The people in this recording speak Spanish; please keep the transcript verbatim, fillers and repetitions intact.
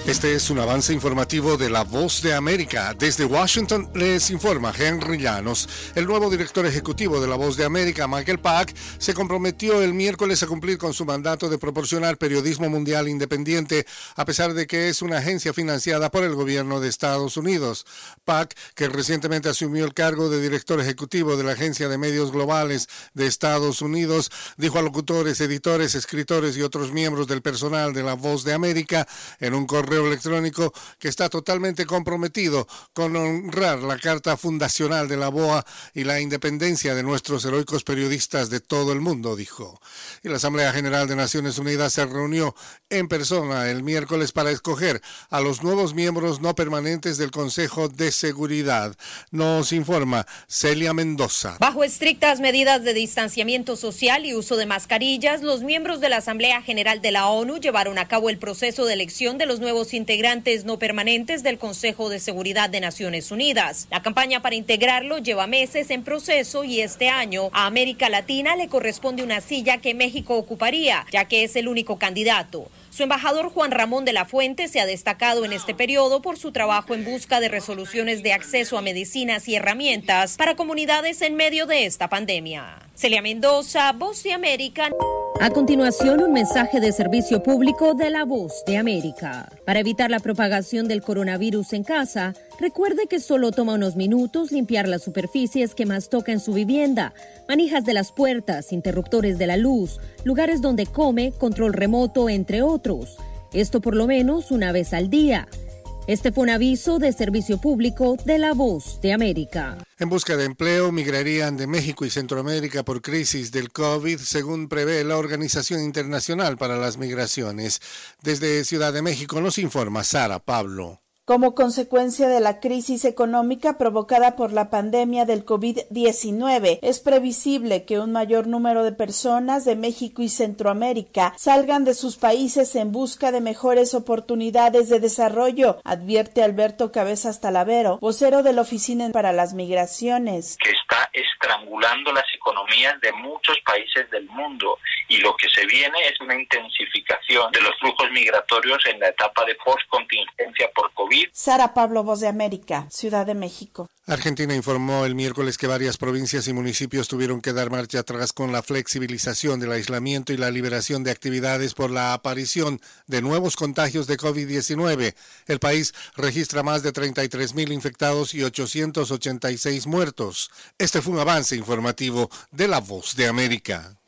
Este es un avance informativo de La Voz de América. Desde Washington les informa Henry Llanos. El nuevo director ejecutivo de La Voz de América, Michael Pack, se comprometió el miércoles a cumplir con su mandato de proporcionar periodismo mundial independiente, a pesar de que es una agencia financiada por el gobierno de Estados Unidos. Pack, que recientemente asumió el cargo de director ejecutivo de la Agencia de Medios Globales de Estados Unidos, dijo a locutores, editores, escritores y otros miembros del personal de La Voz de América en un correo electrónico que está totalmente comprometido con honrar la Carta Fundacional de la B O A y la independencia de nuestros heroicos periodistas de todo el mundo, dijo. Y la Asamblea General de Naciones Unidas se reunió en persona el miércoles para escoger a los nuevos miembros no permanentes del Consejo de Seguridad. Nos informa Celia Mendoza. Bajo estrictas medidas de distanciamiento social y uso de mascarillas, los miembros de la Asamblea General de la ONU llevaron a cabo el proceso de elección de los nuevos integrantes no permanentes del Consejo de Seguridad de Naciones Unidas. La campaña para integrarlo lleva meses en proceso y este año a América Latina le corresponde una silla que México ocuparía, ya que es el único candidato. Su embajador Juan Ramón de la Fuente se ha destacado en este periodo por su trabajo en busca de resoluciones de acceso a medicinas y herramientas para comunidades en medio de esta pandemia. Celia Mendoza, Voz de América. A continuación, un mensaje de servicio público de La Voz de América. Para evitar la propagación del coronavirus en casa, recuerde que solo toma unos minutos limpiar las superficies que más toca en su vivienda, manijas de las puertas, interruptores de la luz, lugares donde come, control remoto, entre otros. Esto por lo menos una vez al día. Este fue un aviso de servicio público de La Voz de América. En busca de empleo, migrarían de México y Centroamérica por crisis del COVID, según prevé la Organización Internacional para las Migraciones. Desde Ciudad de México nos informa Sara Pablo. Como consecuencia de la crisis económica provocada por la pandemia del COVID diecinueve, es previsible que un mayor número de personas de México y Centroamérica salgan de sus países en busca de mejores oportunidades de desarrollo, advierte Alberto Cabezas Talavero, vocero de la Oficina para las Migraciones. Que está estrangulando las economías de muchos países del mundo y lo que se viene es una intensificación de los flujos migratorios en la etapa de postcontingencia por COVID. Sara Pablo, Voz de América, Ciudad de México. Argentina informó el miércoles que varias provincias y municipios tuvieron que dar marcha atrás con la flexibilización del aislamiento y la liberación de actividades por la aparición de nuevos contagios de COVID diecinueve. El país registra más de treinta y tres mil infectados y ochocientos ochenta y seis muertos. Este fue un avance informativo de La Voz de América.